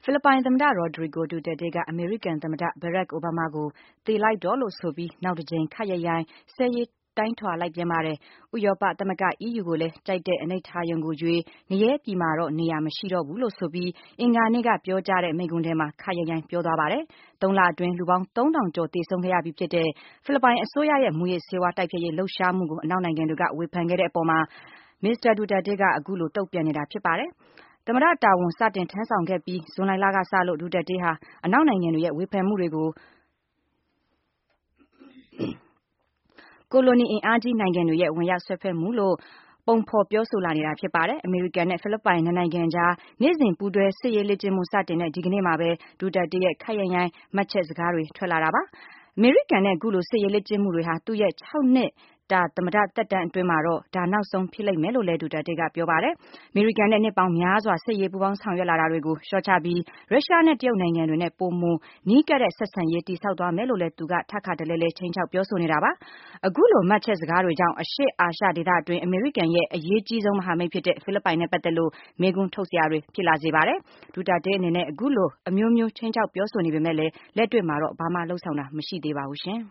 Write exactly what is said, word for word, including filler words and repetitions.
ဖိလစ်ပိုင်သမ္မတ Rodrigo Duterte ကအမေရိကန်သမ္မတ Barack Obama ကိုသေလိုက်တော့လို့ဆိုပြီးနောက်တကြိမ်ခပ်ရိုက်ရိုင်းဆဲရေးတိုင်းထွာလိုက်ပြန်ပါတယ်။ ဥရောပသမဂ္ဂ E U ကိုလည်းကြိုက်တဲ့အနိဋ္ဌာရုံကိုရွေးငရဲပြည်မှာတော့နေရာမရှိတော့ဘူးလို့ဆိုပြီးအင်္ဂါနေ့ကပြောကြားတဲ့မိန့်ခွန်းထဲမှာခပ်ရိုက်ရိုင်းပြောသွားပါတယ်။ သုံးလအတွင်းလူပေါင်းသုံးထောင်ကျော်သေဆုံးခဲ့ရပြီးဖြစ်တဲ့ဖိလစ်ပိုင်အစိုးရရဲ့မူးယစ်ဆေးဝါးတိုက်ဖျက်ရေးလှုပ်ရှားမှုကိုအနောက်နိုင်ငံတွေကဝေဖန်ခဲ့တဲ့အပေါ်မှာ မစ္စတာ Duterte ကအခုလိုတုံ့ပြန်နေတာဖြစ်ပါတယ်။ သမ္မတတာဝန်စတင်ထမ်းဆောင်ခဲ့ပြီးဇွန်လကစလို့ Duterte ဟာအနောက်နိုင်ငံတွေရဲ့ဝေဖန်မှုတွေကို ကိုလိုနီအင်အားကြီးနိုင်ငံတွေရဲ့ဝင်ရောက်စွက်ဖက်မှုလို့ပုံဖော်ပြောဆိုလာနေတာဖြစ်ပါတယ်။ အမေရိကန်နဲ့ဖိလစ်ပိုင်နှစ်နိုင်ငံကြားနေ့စဉ်ပူးတွဲစစ်ရေးလေ့ကျင့်မှုစတင်တဲ့ဒီကနေ့မှာပဲ Duterte ရဲ့ခပ်ရိုက်ရိုင်းမှတ်ချက်စကားတွေထွက်လာတာပါ။ အမေရိကန်နဲ့အခုလိုစစ်ရေးလေ့ကျင့်မှုတွေဟာသူ့ရဲ့ခြောက်နှစ်တာသမ္မတသက်တမ်းအတွင်းမှာတော့ဒါနောက်ဆုံးဖြစ်လိမ့်မယ်လို့လည်း Duterte ကပြောပါတယ်။ အမေရိကန်နဲ့နှစ်ပေါင်းများစွာစစ်ရေးပူးပေါင်းဆောင်ရွက်လာတာတွေကိုလျှော့ချပြီးရုရှားနဲ့တရုတ်နိုင်ငံတွေနဲ့ပိုမိုနီးကပ်တဲ့ဆက်ဆံရေးတည်ဆောက်သွားမယ်လို့လည်းသူကထပ်ခါတလဲလဲခြိမ်းခြောက်ပြောဆိုနေတာပါ။ အခုလိုမှတ်ချက်စကားတွေကြောင့်အရှေ့အာရှဒေသအတွင်းအမေရိကန်ရဲ့အရေးကြီးဆုံးမဟာမိတ်ဖြစ်တဲ့ဖိလစ်ပိုင်နဲ့ပတ်သက်လို့မေးခွန်းထုတ်စရာတွေဖြစ်လာစေပါတယ်။ Duterte အနေနဲ့အခုလိုအမျိုးမျိုးခြိမ်းခြောက်ပြောဆိုနေပေမဲ့လည်းလက်တွေ့မှာတော့ဘာမှလုပ်ဆောင်တာမရှိသေးပါဘူးရှင်